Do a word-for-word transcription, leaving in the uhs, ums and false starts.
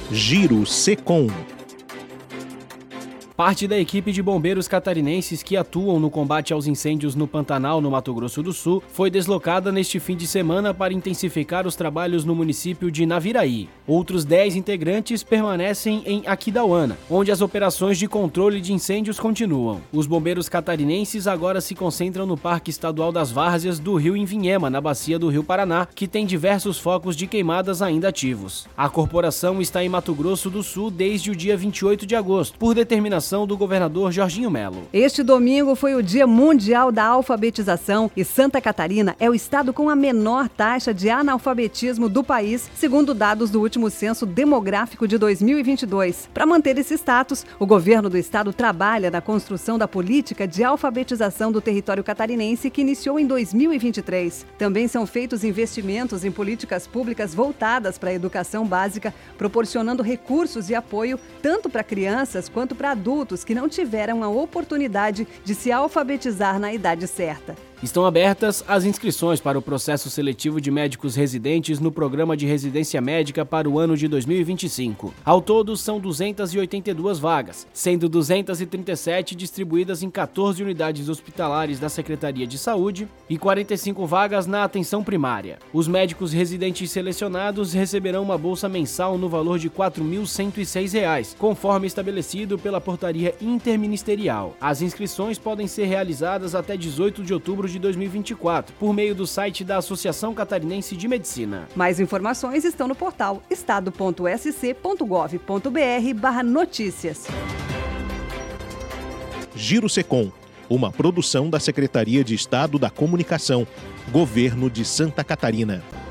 Giro Secom. Parte da equipe de bombeiros catarinenses que atuam no combate aos incêndios no Pantanal, no Mato Grosso do Sul, foi deslocada neste fim de semana para intensificar os trabalhos no município de Naviraí. Outros dez integrantes permanecem em Aquidauana, onde as operações de controle de incêndios continuam. Os bombeiros catarinenses agora se concentram no Parque Estadual das Várzeas do Rio Invinhema, na bacia do Rio Paraná, que tem diversos focos de queimadas ainda ativos. A corporação está em Mato Grosso do Sul desde o dia vinte e oito de agosto, por determinação do governador Jorginho Melo. Este domingo foi o Dia Mundial da Alfabetização e Santa Catarina é o estado com a menor taxa de analfabetismo do país, segundo dados do último censo demográfico de dois mil e vinte e dois. Para manter esse status, o governo do estado trabalha na construção da política de alfabetização do território catarinense que iniciou em dois mil e vinte e três. Também são feitos investimentos em políticas públicas voltadas para a educação básica, proporcionando recursos e apoio tanto para crianças quanto para adultos que não tiveram a oportunidade de se alfabetizar na idade certa. Estão abertas as inscrições para o processo seletivo de médicos residentes no Programa de Residência Médica para o ano de dois mil e vinte e cinco. Ao todo, são duzentas e oitenta e duas vagas, sendo duzentas e trinta e sete distribuídas em quatorze unidades hospitalares da Secretaria de Saúde e quarenta e cinco vagas na atenção primária. Os médicos residentes selecionados receberão uma bolsa mensal no valor de quatro mil cento e seis reais, conforme estabelecido pela Portaria Interministerial. As inscrições podem ser realizadas até dezoito de outubro de dois mil e vinte e quatro, por meio do site da Associação Catarinense de Medicina. Mais informações estão no portal estado ponto s c ponto gov ponto b r barra notícias. Giro Secom, uma produção da Secretaria de Estado da Comunicação, Governo de Santa Catarina.